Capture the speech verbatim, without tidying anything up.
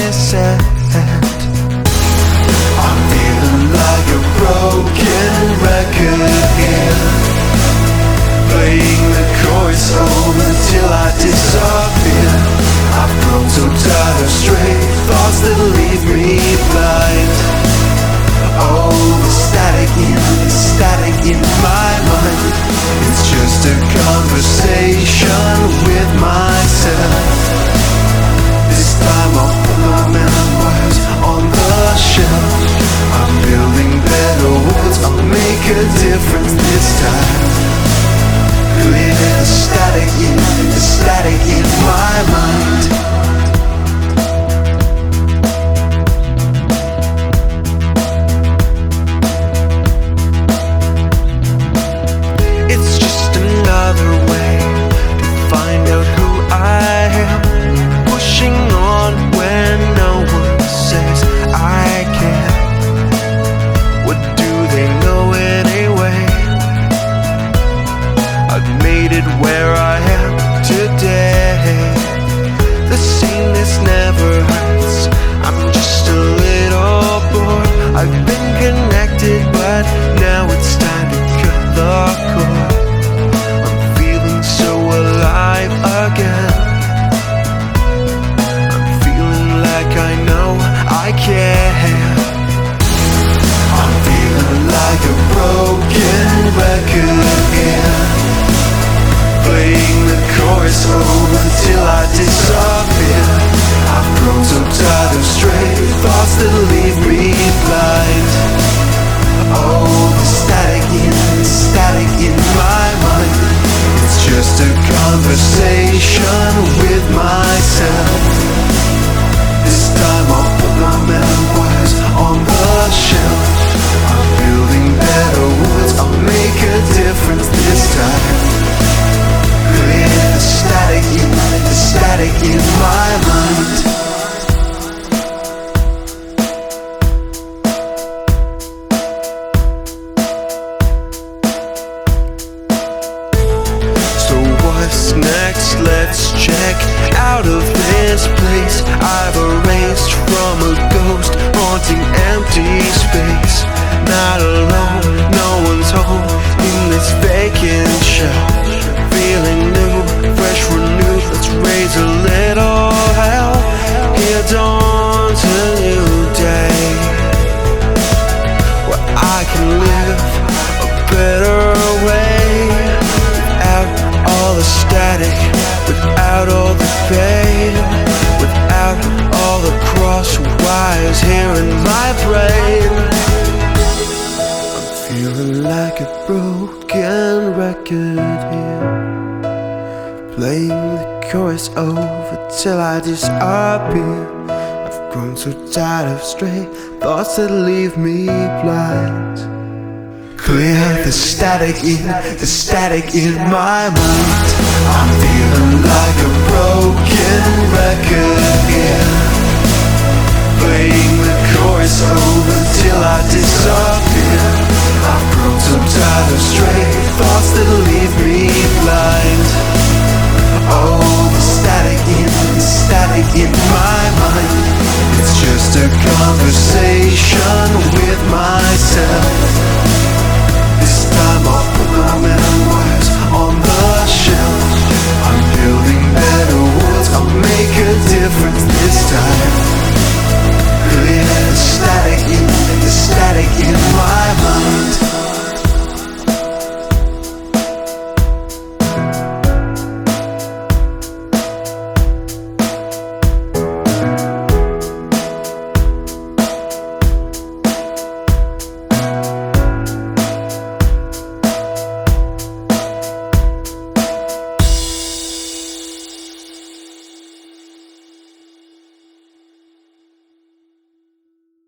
this end. I'm feeling like a broken record here, playing the chorus over till I disappear. I've grown so tired of stray thoughts that leave me blind. Oh, the static in, the static in my mind. It's just a conversation with myself. This time I'll put my memoirs on the shelf. I'm building better words, I'll make a difference this time. Clear the static in, the static in my mind. Another way to find out who I am, pushing on when no one says I can. What do they know anyway? I've made it where I am today. The sameness never hurts, I'm just a little bored. I've been connected, but now it's time to cut the cord. Alive again. I'm feeling like I know I can. I'm feeling like a broken record again, playing the chorus over till I disappear. I've grown so tired of stray thoughts that leave me blind. Oh, the static in, the static in my mind. It's just a conversation with myself. This time I'll put my memoirs on the shelf. I'm building better words, I'll make a difference this time. Clear the static in, the static in my mind. What's next? Let's check out of this place I've erased from a ghost haunting empty space. Not alone, no one's home in this vacant shell. Feeling new, fresh, renewed, let's raise a little hell. Here dawns a new day, where I can live a better way. All the static, without all the pain, without all the cross wires here in my brain. I'm feeling like a broken record here, playing the chorus over till I disappear. I've grown so tired of stray thoughts that leave me blind. Clear the static in, the static in my mind. I'm feeling like a broken record again, playing the chorus over till I disappear. I've grown so tired of stress.